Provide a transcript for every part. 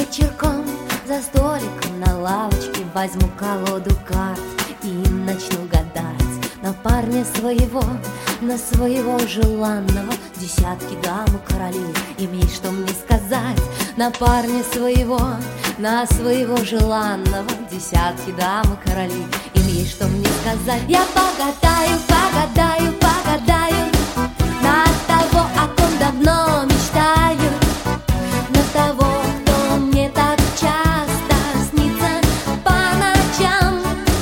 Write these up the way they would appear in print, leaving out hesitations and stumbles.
вечерком за столиком на лавочке возьму колоду карт и начну гадать на парня своего, на своего желанного. Десятки дам и королей, им есть что мне сказать. На парня своего, на своего желанного. Десятки дам и королей, им есть что мне сказать. Я погадаю, погадаю, погадаю на того, о ком давно мечтаю, на того, кто мне так часто снится по ночам.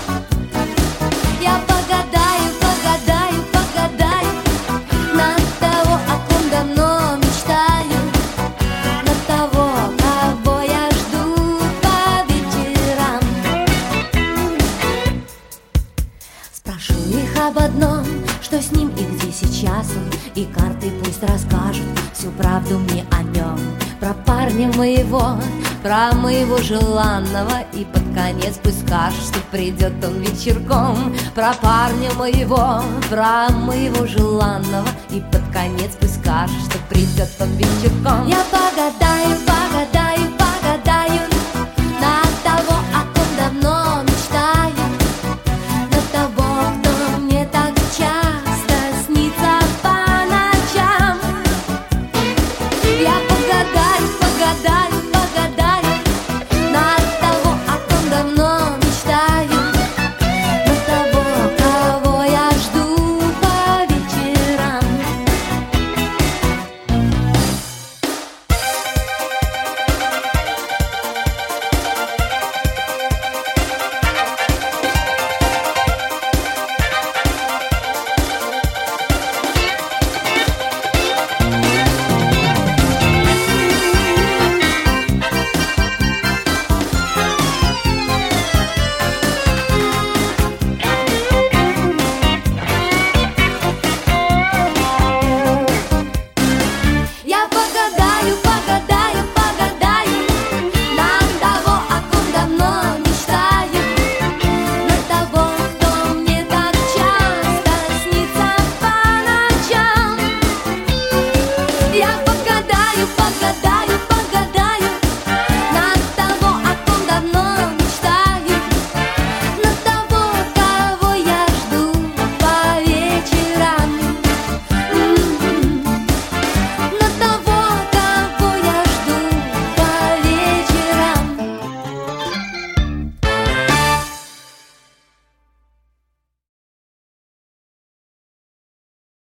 Я погадаю, погадаю, погадаю на того, о ком давно мечтаю, на того, кого я жду по вечерам. Спрошу их об одном, что с ним и где сейчас он, и карты пусть расскажут всю правду мне о нем. Про парня моего, про моего желанного, и под конец пусть скажет, что придет он вечерком. Про парня моего, про моего желанного, и под конец пусть скажет, что придет он вечерком. Я погадаю,